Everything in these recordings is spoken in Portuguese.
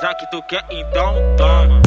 Já que tu quer, então toma.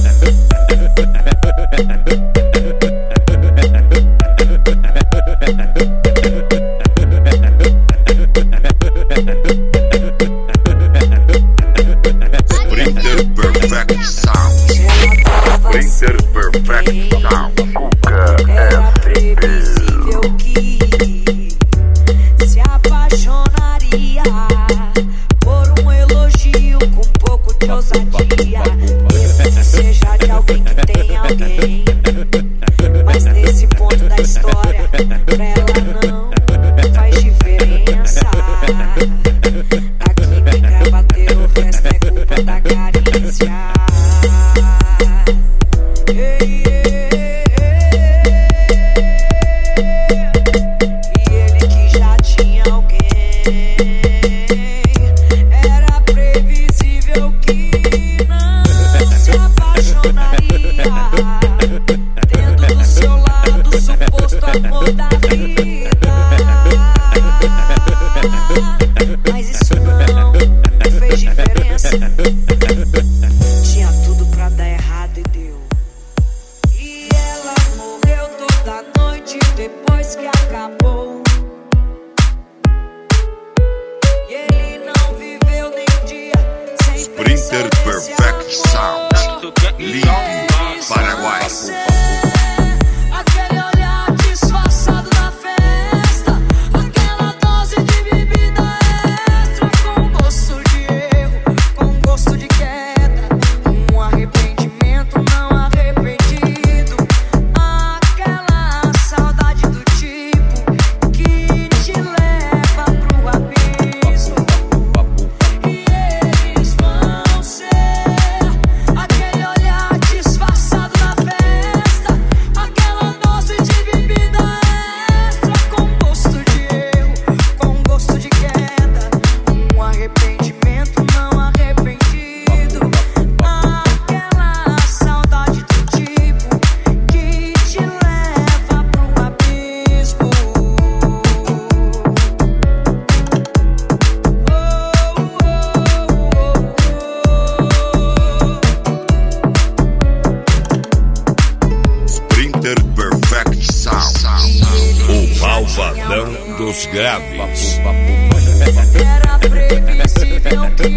Sprinter Perfect Sound. Sprinter Perfect Sound. Cuca era previsível que se apaixonaria por um elogio com um pouco de ousadia. Mesmo que seja de alguém que tem alguém, mas nesse ponto da história pra ela não faz diferença. A química bateu, o resto é culpa da carícia. Tendo do seu lado o suposto amor da vida, mas isso não fez diferença. Tinha tudo pra dar errado e deu. E ela morreu toda noite depois que acabou. E ele não viveu nem um dia sem Sprinter Perfect Sound. Limpe, Paraguai. Aquele olhar disfarçado na festa, aquela dose de bebida extra, com gosto de erro, com gosto de queda, um arrependimento não arrependido, aquela saudade do tipo que te leva pro abismo. E eles vão ser aquele olhar disfarçado na festa, aquela dose de bebida extra, com gosto de erro, com gosto de queda, um arrependimento não arrependido, aquela saudade do tipo que te leva pro abismo. Sprinter Perfect Sound. O malvadão dos graves. Era previsível que